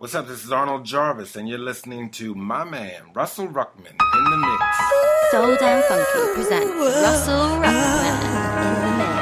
What's up? This is Arnold Jarvis, and you're listening to my man, Russell Ruckman, in the mix. Soul Damn Funky presents Russell Ruckman in the mix.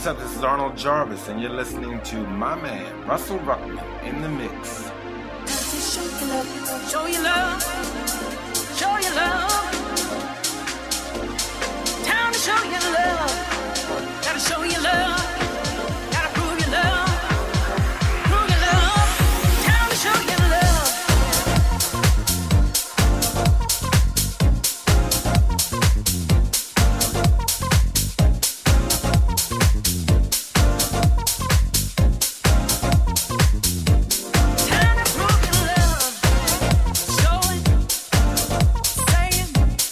What's up? This is Arnold Jarvis, and you're listening to my man, Russell Ruckman, in the mix. Show your love, show your love, show your love. Time to show your love, gotta show your love, gotta prove your love, prove your love. Time to show your love. Time to prove your love. Show it, say it.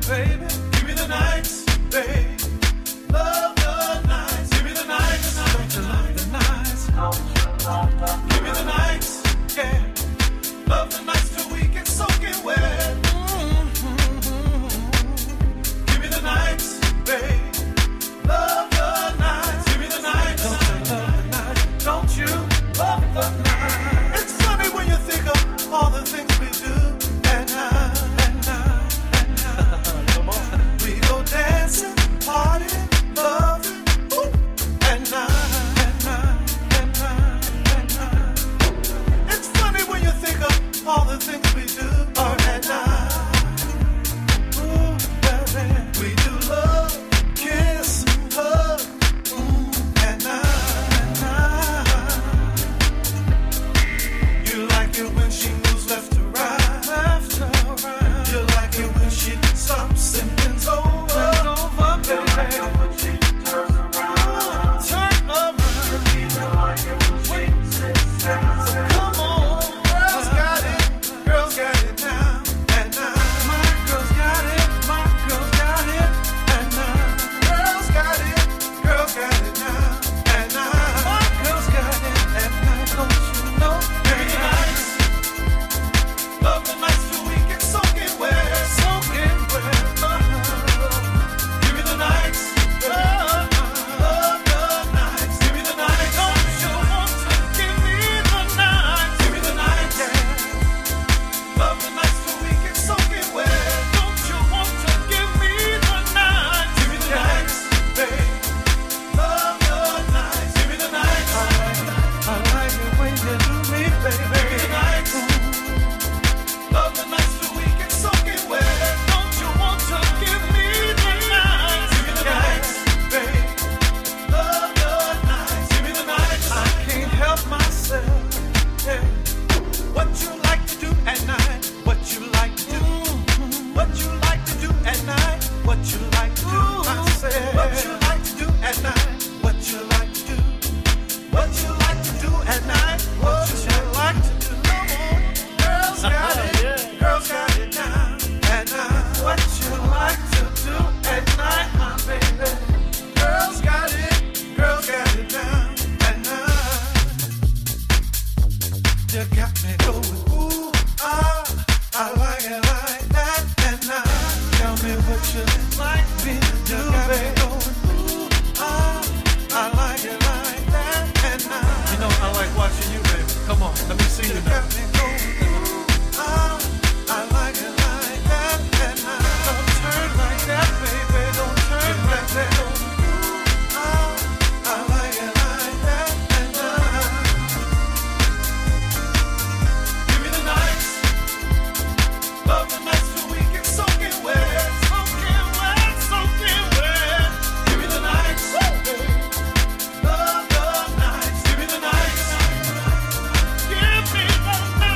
baby. Give me the nights, baby. Love the nights. Give me the nights. Don't you love the nights? Give me the nights, yeah. Love the nights till we get soaking wet. Give me the nights, baby. Love the nights. Give me the nights. Don't you love the nights? Don't you love the nights? It's funny when you think of all the things we do at night. Come on. We go dancing, partying, loving, ooh, at night. It's funny when you think of all the things we do are at night. Ooh, baby. We do love, kiss, hug, at night. You like it when she moves left to right. You like it when she stops and bends over, baby. You like it when she turns around. Turn around. You like it when she sits down. So come on, girls got it now, and now. My girls got it and now. Girls got it now, and now. My girls got it and now, don't you know? Give me the nights, love the nights till we get soaking wet. Give me the nights, love the nights. Give me the nights, don't you want to give me the nights? Give me the nights, yeah. Love the nights till we get soaking wet. Don't you want to give me the nights? Give me the nights, babe. Love the nights. Give me the nights. I like it when you do me, baby. Give me the nights. Love the nights till we get soaking wet. Don't you want to give me the nights? Give me the nights, babe. Love the nights. Give me the nights. I can't help myself. Yeah. What you like to do at night? What you like to do? What you like to do at night? What you like to do? I said. What you like to do at night? What you like to do? What you like to do at night? What you like to do? Come on, girls got it. Girls got it now, and now. What you like to do at night, my baby? Girls got it now, and now. You got me going, ooh, ah, I like it like that, and now. Tell me what you like me to do, baby. Going, ooh, ah, I like it like that, and now. You know I like watching you, baby. Come on, let me see you now. Got me going, ooh, ah, I like it like that, and now. Don't turn like that, baby. Don't turn like that. Ooh, ah, I like it like that, and now. Give me the nights, love the nights till we get soaking wet. Soaking wet, soaking wet. Give me the nights, love the nights. Give me the nights. Give me the nights.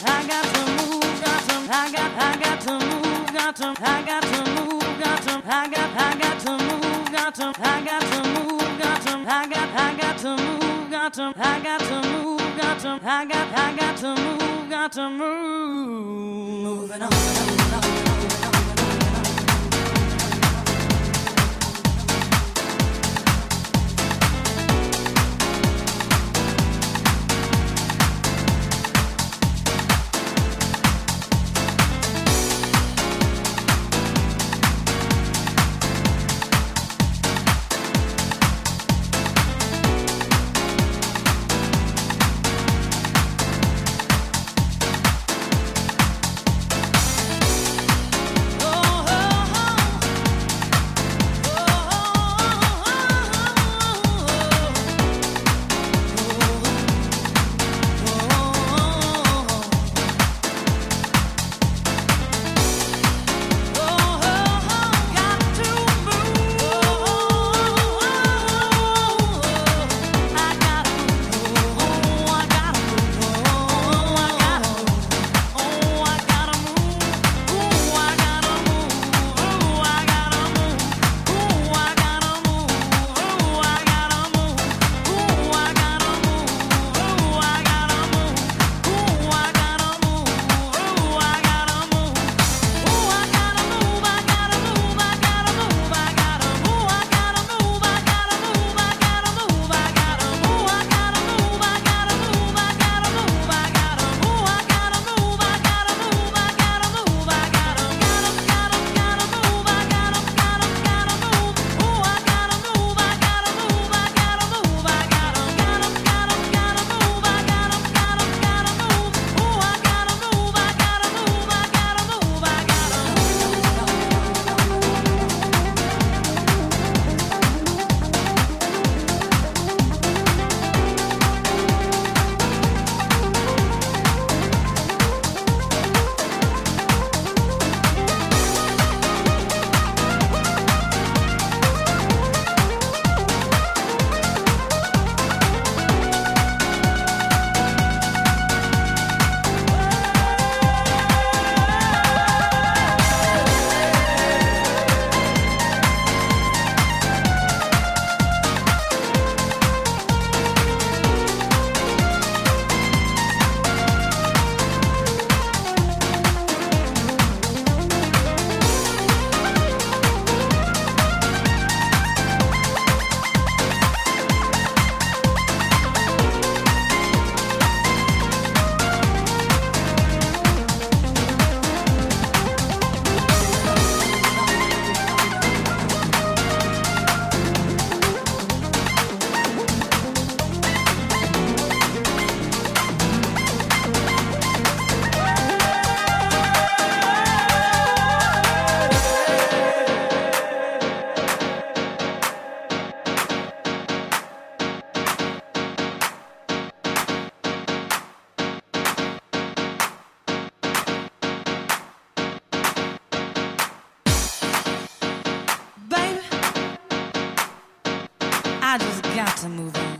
I just got to move on.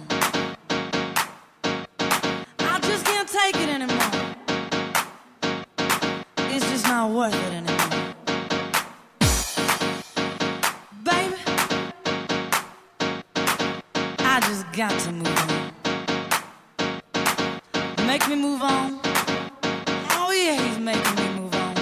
I just can't take it anymore. It's just not worth it anymore. Baby, I just got to move on. Make me move on. Oh yeah, he's making me move on.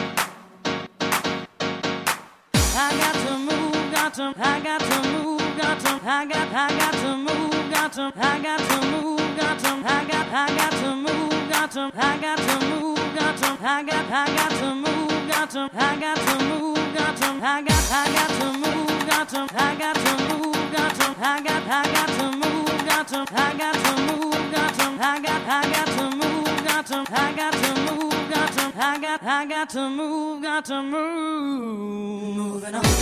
I got to move, I got to move, I got to move, I got to move, I got to move, I got to move, I got to move, I got to move, I got to move, I got to move, I got to move, I got to move, I got to move, I got to move, I got to move, I got to move, got to move, moving on.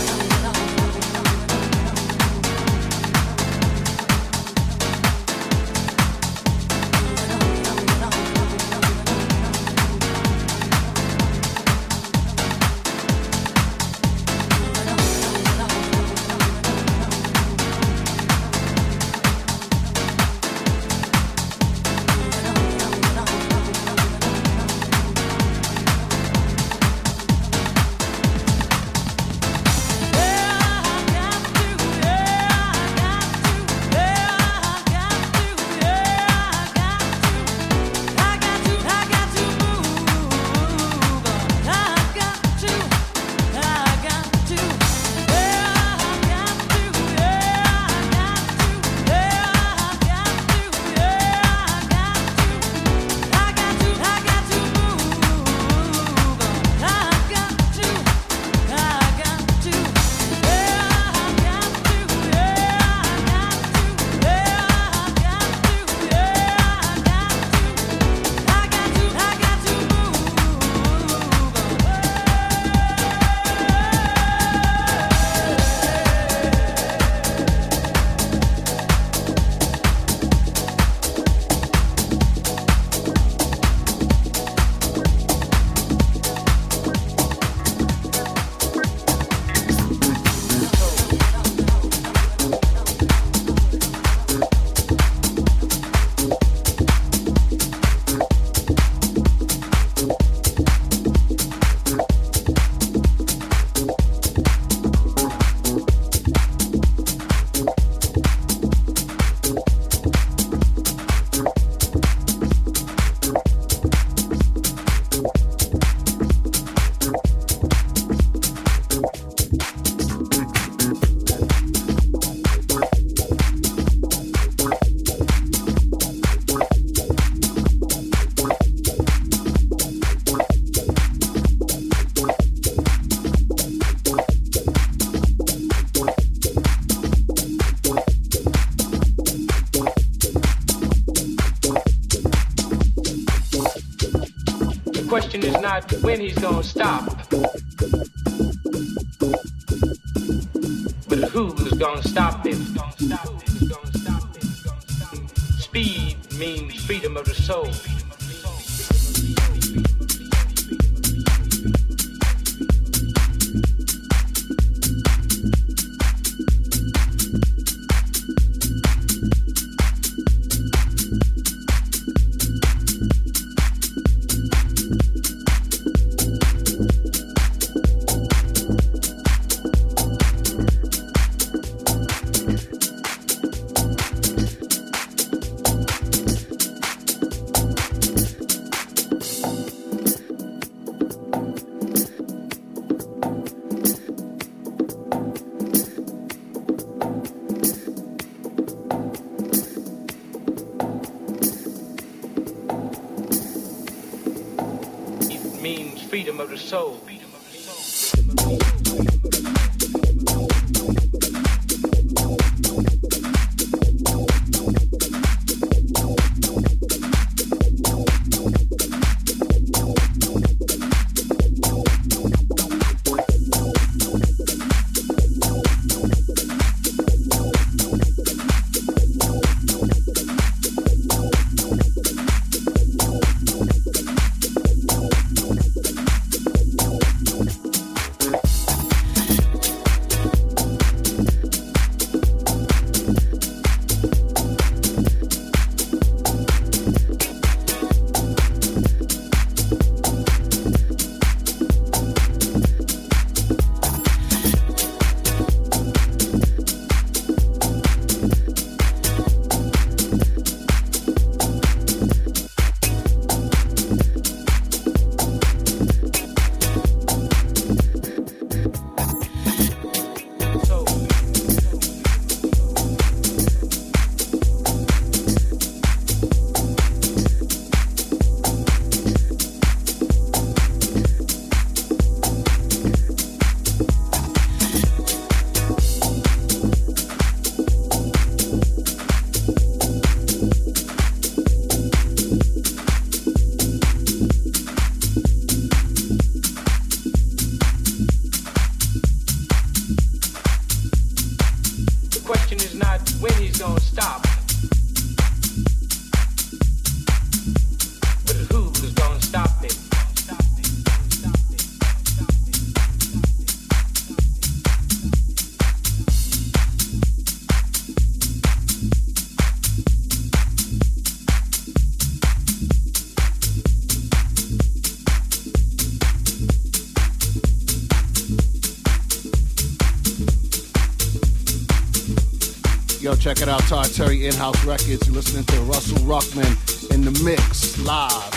not when he's gonna stop, but who's gonna stop him. Speed means freedom of the soul. Freedom of the soul. Check it out, Todd Terry In-House Records. You're listening to Russell Ruckman in the mix, live.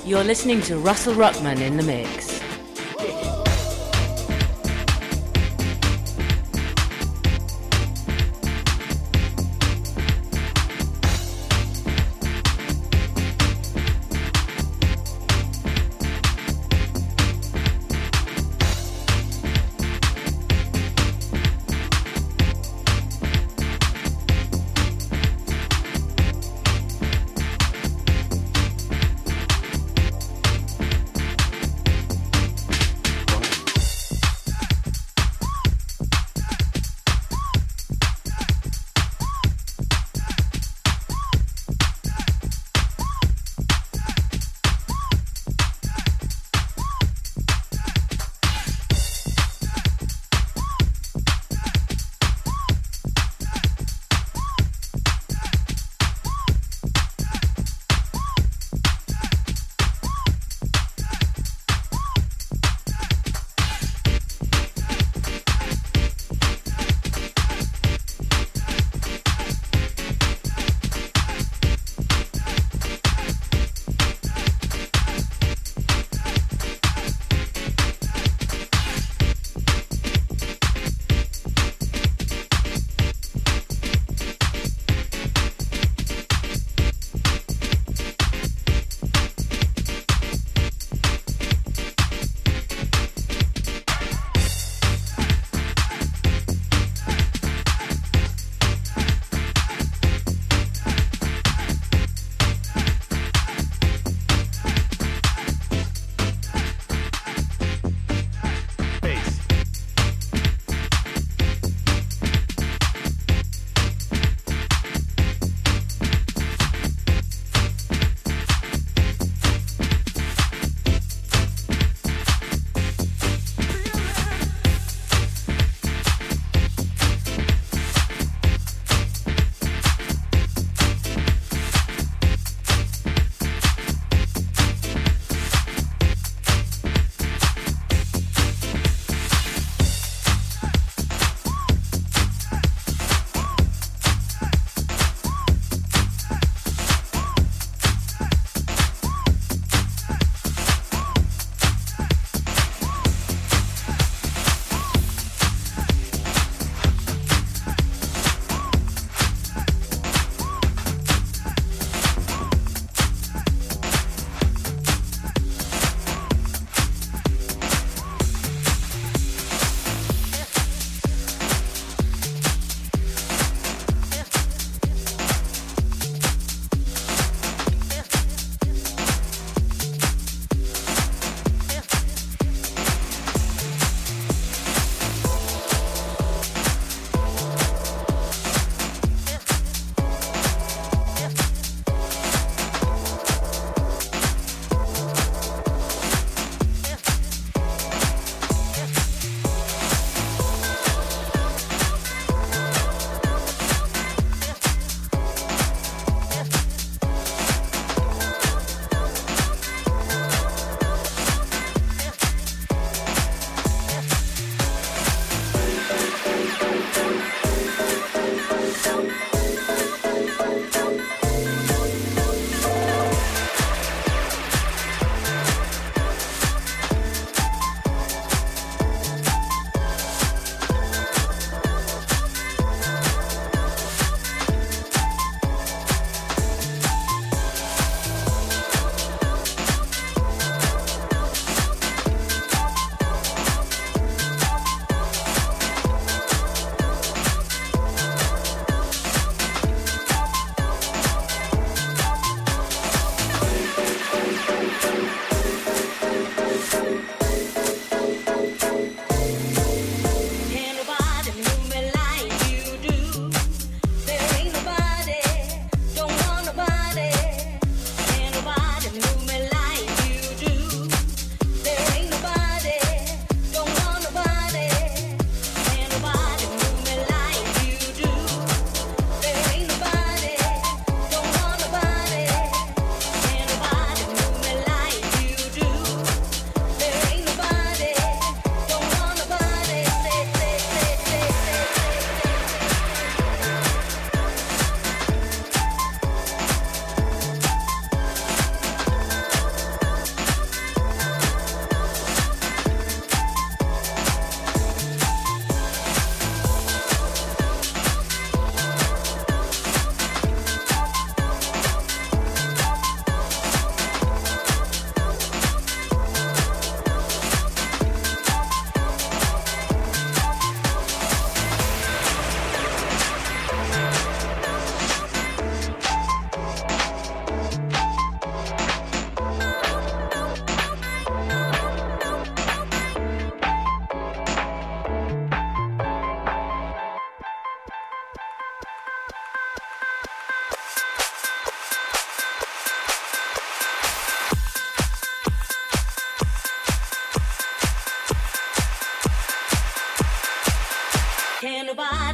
You're listening to Russell Ruckman in the mix.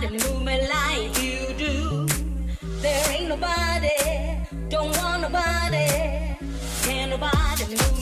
nobody move me like you do. There ain't nobody, don't want nobody. Can't nobody move